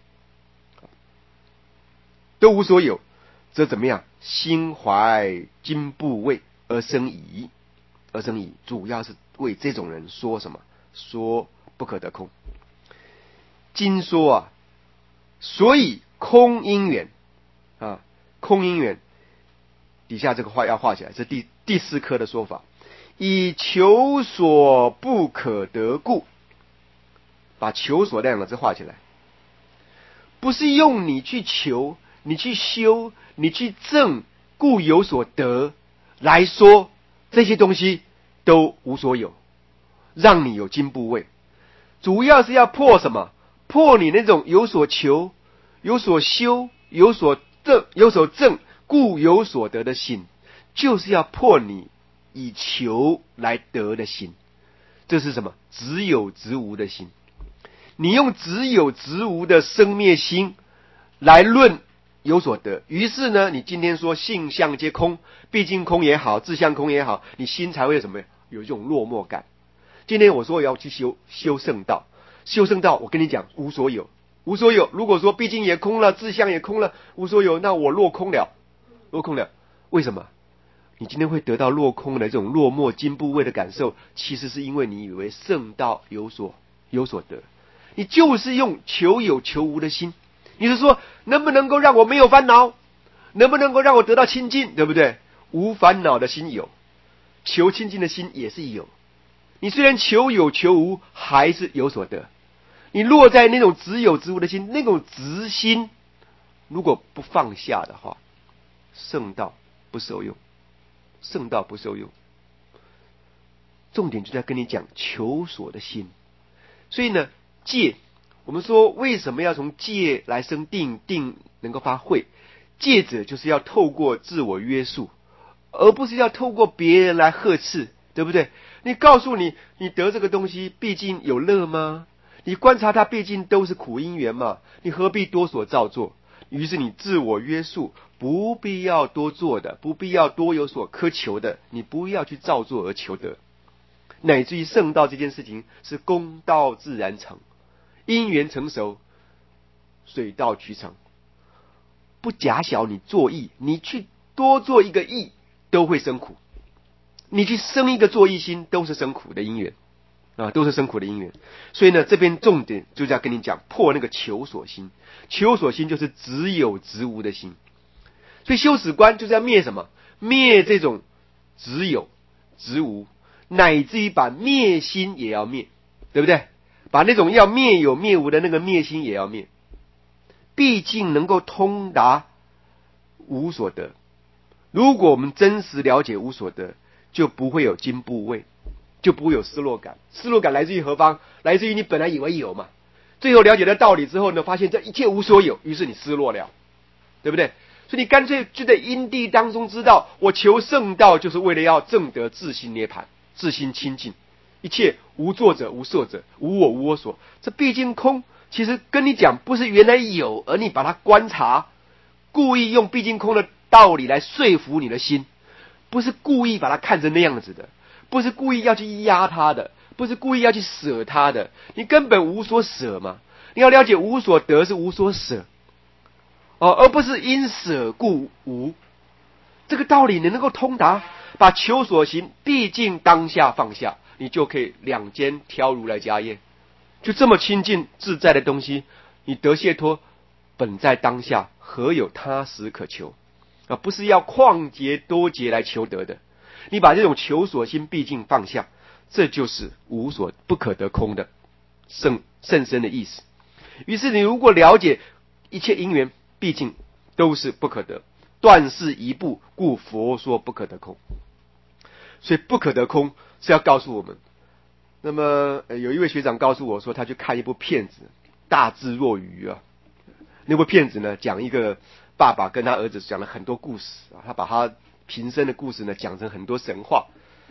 都无所有，则怎么样？心怀今不畏而生疑，而生疑，主要是为这种人说什么？说不可得空。经说啊，所以空因缘啊，空因缘底下这个话要画起来，是第第四科的说法，以求所不可得故，把求所那两个字画起来，不是用你去求。你去修，你去证，故有所得来说，这些东西都无所有，让你有今不畏。主要是要破什么？破你那种有所求、有所修、有所证、有所证，故有所得的心，就是要破你以求来得的心。这是什么？只有执无的心。你用只有执无的生灭心来论有所得，于是呢，你今天说性相皆空，毕竟空也好，自相空也好，你心才会有什么？有一种落寞感。今天我说我要去修修圣道，修圣道，我跟你讲，无所有，无所有。如果说毕竟也空了，自相也空了，无所有，那我落空了，落空了。为什么？你今天会得到落空的这种落寞今不畏的感受，其实是因为你以为圣道有所有所得，你就是用求有求无的心。你是说能不能够让我没有烦恼？能不能够让我得到清净？对不对？无烦恼的心有，求清净的心也是有。你虽然求有求无，还是有所得。你落在那种只有执无的心，那种执心，如果不放下的话，圣道不受用，圣道不受用。重点就在跟你讲求所的心。所以呢，戒。我们说为什么要从戒来生定，定能够发慧？戒者就是要透过自我约束，而不是要透过别人来呵斥，对不对？你告诉你，你得这个东西毕竟有乐吗？你观察它毕竟都是苦因缘嘛，你何必多所造作？ 于是你自我约束，不必要多做的，不必要多有所苛求的，你不要去照做而求得。乃至于圣道这件事情是公道自然成，因缘成熟，水到渠成。不假小你做义，你去多做一个义都会生苦，你去生一个做义心都是生苦的因缘啊，都是生苦的因缘。所以呢，这边重点就是要跟你讲破那个求所心。求所心就是只有执无的心。所以修止观就是要灭什么？灭这种只有执无，乃至于把灭心也要灭，对不对？把那种要灭有灭无的那个灭心也要灭。毕竟能够通达无所得。如果我们真实了解无所得，就不会有惊怖畏，就不会有失落感。失落感来自于何方？来自于你本来以为有嘛，最后了解了道理之后呢，发现这一切无所有，于是你失落了，对不对？所以你干脆就在因地当中知道，我求圣道就是为了要证得自心涅槃，自心清净，一切无作者无受者，无我无我所，这毕竟空。其实跟你讲，不是原来有，而你把它观察，故意用毕竟空的道理来说服你的心，不是故意把它看成那样子的，不是故意要去压它的，不是故意要去舍它的，你根本无所舍嘛。你要了解无所得是无所舍，哦，而不是因舍故无。这个道理你能够通达，把求所行毕竟当下放下，你就可以两肩挑如来家业。就这么清净自在的东西，你得解脱，本在当下，何有他时可求啊？不是要旷劫多劫来求得的。你把这种求所心毕竟放下，这就是无所不可得空的甚甚深的意思。于是你如果了解一切因缘毕竟都是不可得，断是一步，故佛说不可得空。所以不可得空是要告诉我们。那么、呃、有一位学长告诉我说，他去看一部片子《大智若愚》啊。那部片子呢，讲一个爸爸跟他儿子讲了很多故事啊，他把他平生的故事呢讲成很多神话。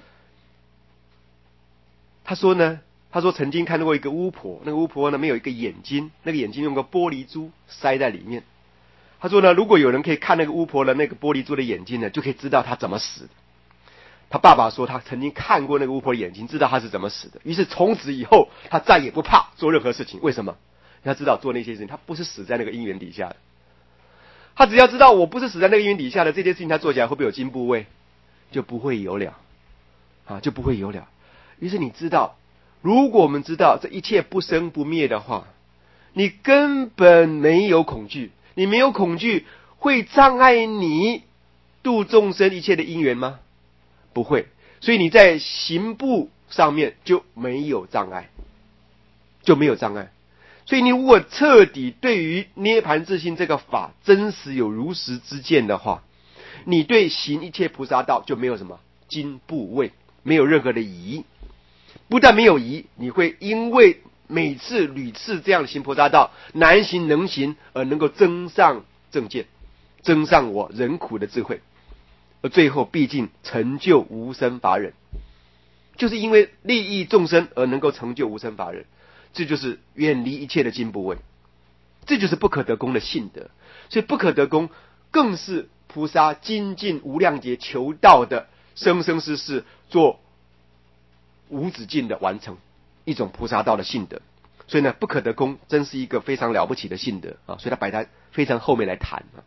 他说呢，他说曾经看到过一个巫婆，那个巫婆呢没有一个眼睛，那个眼睛用个玻璃珠塞在里面。他说呢，如果有人可以看那个巫婆的那个玻璃珠的眼睛呢，就可以知道她怎么死的。他爸爸说他曾经看过那个巫婆的眼睛，知道他是怎么死的。于是从此以后，他再也不怕做任何事情。为什么？他知道做那些事情，他不是死在那个因缘底下的。他只要知道我不是死在那个因缘底下的，这件事情他做起来会不会有惊怖畏？就不会有了啊，就不会有了。于是你知道，如果我们知道这一切不生不灭的话，你根本没有恐惧。你没有恐惧，会障碍你度众生一切的因缘吗？不会。所以你在行步上面就没有障碍，就没有障碍。所以你如果彻底对于涅槃自性这个法真实有如实之见的话，你对行一切菩萨道就没有什么惊怖畏，没有任何的疑。不但没有疑，你会因为每次屡次这样行菩萨道，难行能行，而能够增上正见，增上我人苦的智慧，而最后毕竟成就无生法忍。就是因为利益众生而能够成就无生法忍，这就是远离一切的惊怖畏，这就是不可得功的性德。所以不可得功更是菩萨精进无量劫求道的生生世世做无止境的完成一种菩萨道的性德。所以呢，不可得功真是一个非常了不起的性德啊！所以他摆在非常后面来谈啊。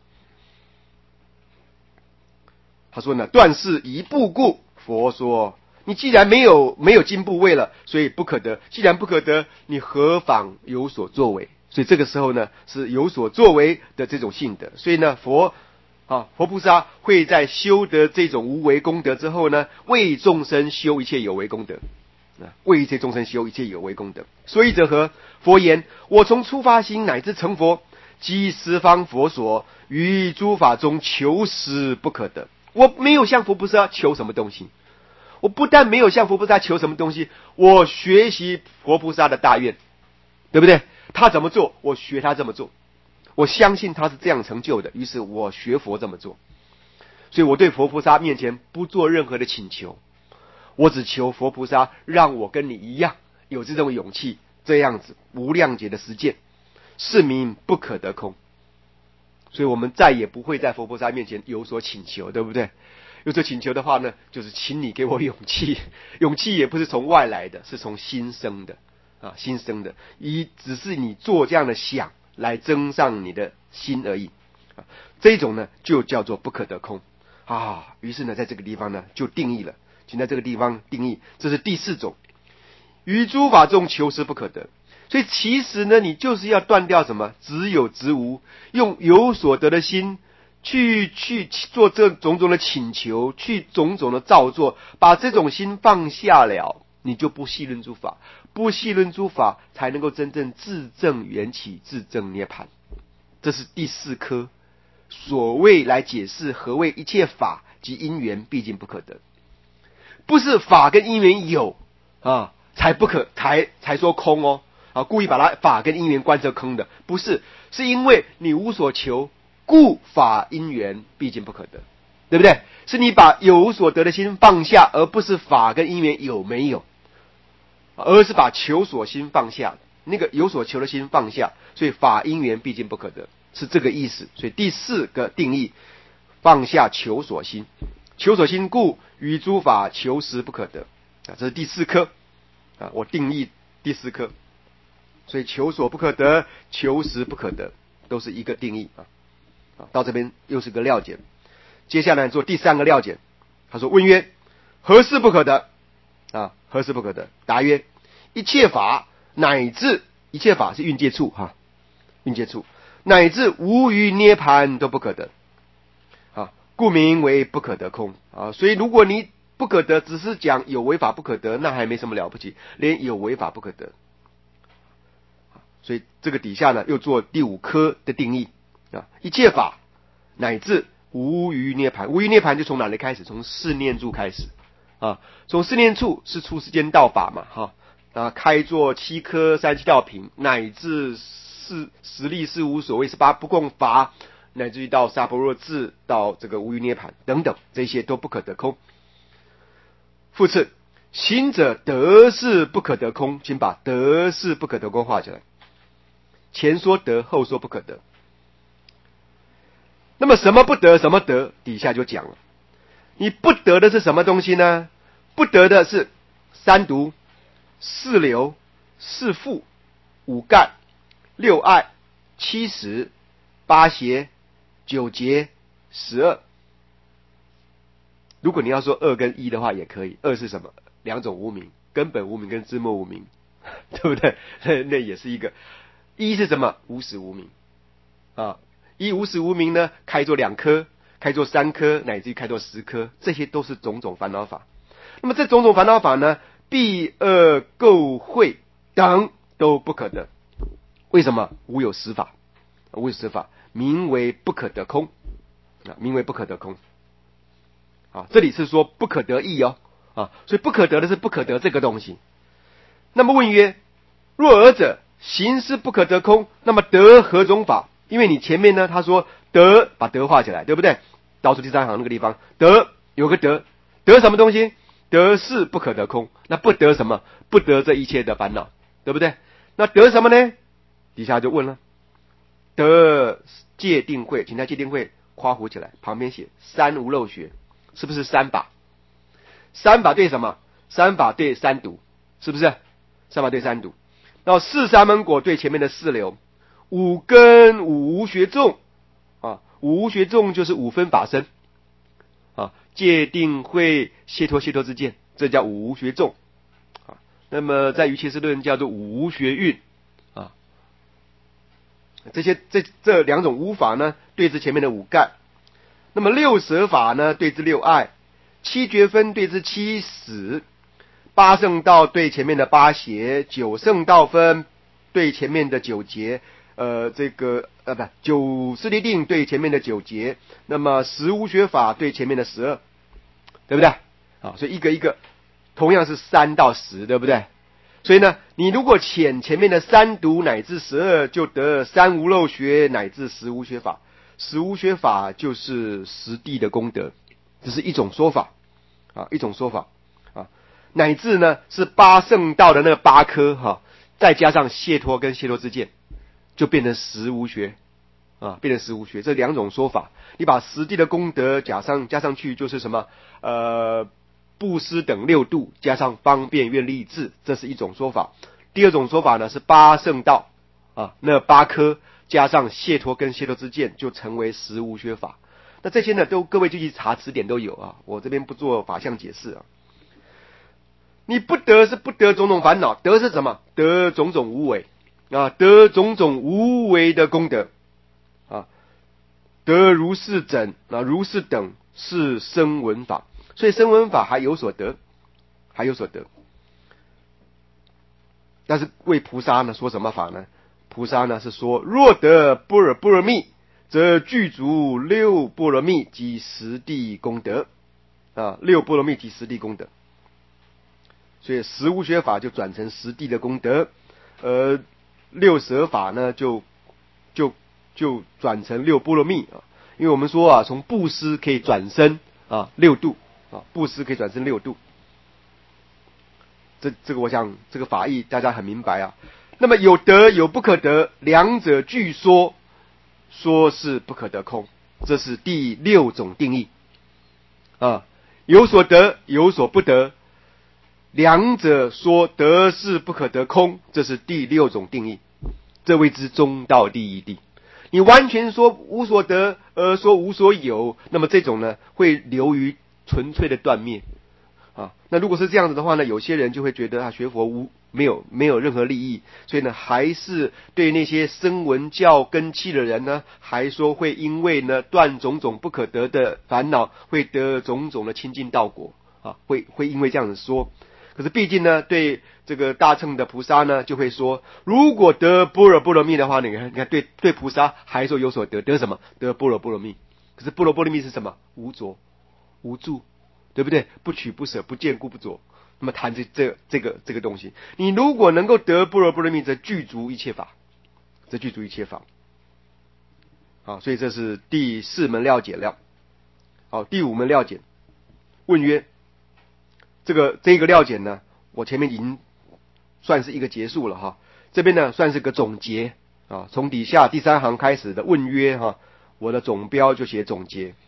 他说呢，断是一步故，佛说你既然没有没有惊怖畏了，所以不可得。既然不可得，你何妨有所作为？所以这个时候呢，是有所作为的这种性德。所以呢，佛啊，佛菩萨会在修得这种无为功德之后呢，为众生修一切有为功德。为一切众生修一切有为功德。所以者何？佛言：我从初发心乃至成佛，即十方佛所，于诸法中求实不可得。我没有向佛菩萨求什么东西，我不但没有向佛菩萨求什么东西，我学习佛菩萨的大愿，对不对？他怎么做，我学他这么做，我相信他是这样成就的，于是我学佛这么做。所以我对佛菩萨面前不做任何的请求，我只求佛菩萨让我跟你一样有这种勇气，这样子无量劫的实践，是名不可得空。 所以我们再也不会在佛菩萨面前有所请求，对不对？有所请求的话呢，就是请你给我勇气，勇气也不是从外来的，是从心生的啊，心生的，一只是你做这样的想来增上你的心而已啊，这种呢就叫做不可得空啊。于是呢，在这个地方呢就定义了，请在这个地方定义，这是第四种，于诸法中求实不可得。所以其实呢，你就是要断掉什么只有执无，用有所得的心去去做这种种的请求，去种种的造作，把这种心放下了，你就不细论诸法，不细论诸法，才能够真正自证缘起，自证涅槃。这是第四科，所谓来解释何谓一切法及因缘毕竟不可得，不是法跟因缘有啊才不可才才说空哦啊，故意把它法跟因缘关成空的，不是，是因为你无所求，故法因缘毕竟不可得，对不对？是你把有所得的心放下，而不是法跟因缘有没有，而是把求所心放下，那个有所求的心放下，所以法因缘毕竟不可得，是这个意思。所以第四个定义，放下求所心，求所心故与诸法求实不可得啊，这是第四科啊，我定义第四科。所以求所不可得，求实不可得，都是一个定义啊。啊，到这边又是个料简。接下来做第三个料简，他说：问曰：何事不可得？啊，何事不可得？答曰：一切法乃至一切法是蕴界处哈，蕴界处乃至无余涅盘都不可得啊，故名为不可得空啊。所以如果你不可得只是讲有为法不可得，那还没什么了不起，连有为法不可得。所以这个底下呢，又做第五科的定义啊，一切法乃至无余涅盘，无余涅盘就从哪里开始？从四念处开始啊，从四念处是出世间道法嘛，哈啊，开作七科三七道品，乃至四十力事无所谓十八不共法，乃至于到萨婆若智，到这个无余涅盘等等，这些都不可得空。复次，行者得是不可得空，请把得是不可得空画起来。前说得，后说不可得。那么什么不得，什么得？底下就讲了。你不得的是什么东西呢？不得的是三毒、四流、四缚、五盖、六爱、七识、八邪、九劫、十恶。如果你要说二跟一的话，也可以。二是什么？两种无明，根本无明跟枝末无明，对不对？那也是一个。一是什么？无始无明啊！一无始无明呢，开作两科，开作三科，乃至于开作十科，这些都是种种烦恼法。那么这种种烦恼法呢，避恶垢秽等都不可得。为什么？无有实法，无有实法，名为不可得空啊，名为不可得空啊。这里是说不可得意哦啊，所以不可得的是不可得这个东西。那么问曰：若尔者，行是不可得空，那么得何种法？因为你前面呢，他说得，把得画起来，对不对？倒数第三行那个地方，得有个得，得什么东西？得是不可得空，那不得什么？不得这一切的烦恼，对不对？那得什么呢？底下就问了，得戒定慧，请他戒定慧夸胡起来，旁边写三无漏学，是不是三法？三法对什么？三法对三毒，是不是？三法对三毒。到四三门果对前面的四流，五根五无学众啊，五无学众就是五分法身啊，戒定慧解脱解脱之见，这叫五无学众啊。那么在瑜伽师论叫做五无学运啊。这些这这两种无法呢，对治前面的五盖。那么六舍法呢，对治六爱；七觉分对治七死。八圣道对前面的八邪，九圣道分对前面的九劫，呃，这个呃不，九四谛定对前面的九劫，那么十无学法对前面的十二，对不对？啊，所以一个一个，同样是三到十，对不对？所以呢，你如果浅前面的三毒乃至十二，就得三无漏学乃至十无学法。十无学法就是十地的功德，这是一种说法啊，一种说法。乃至呢是八圣道的那八科哈、啊，再加上解脱跟解脱之见，就变成十无学啊，变成实无学，这两种说法。你把实地的功德加上加上去，就是什么？呃，布施等六度加上方便愿力智，这是一种说法。第二种说法呢是八圣道啊，那八科加上解脱跟解脱之见，就成为实无学法。那这些呢，都各位就去查词典都有啊，我这边不做法相解释啊。你不得是不得种种烦恼，得是什么？得种种无为啊，得种种无为的功德啊，得如是等啊，如是等是声闻法，所以声闻法还有所得，还有所得。但是为菩萨呢说什么法呢？菩萨呢是说，若得般若波罗蜜，则具足六波罗蜜及十地功德啊，六波罗蜜及十地功德。所以实无学法就转成实地的功德，呃，六舍法呢就就就转成六波罗蜜啊。因为我们说啊，从布施可以转生啊六度啊，布施可以转生六度。这这个我想这个法义大家很明白啊。那么有得有不可得，两者俱说，说是不可得空，这是第六种定义啊。有所得有所不得，两者说得是不可得空，这是第六种定义，这谓之中道第一谛。你完全说无所得而说无所有，那么这种呢会流于纯粹的断灭啊。那如果是这样子的话呢，有些人就会觉得啊，学佛无没有没有任何利益，所以呢还是对那些声闻教根器的人呢，还说会因为呢断种种不可得的烦恼，会得种种的清净道果啊，会会因为这样子说。可是毕竟呢，对这个大乘的菩萨呢，就会说，如果得般若波罗蜜的话，你看，你看对对菩萨还说有所得，得什么？得般若波罗蜜。可是般若波罗蜜是什么？无着、无住，对不对？不取不舍，不见故不着。那么谈这这这个这个东西，你如果能够得般若波罗蜜，则具足一切法，则具足一切法。好，所以这是第四门料解了。好，第五门料解，问曰。这个这个料解呢，我前面已经算是一个结束了哈，这边呢算是个总结啊，从底下第三行开始的问曰哈，我的总标就写总结。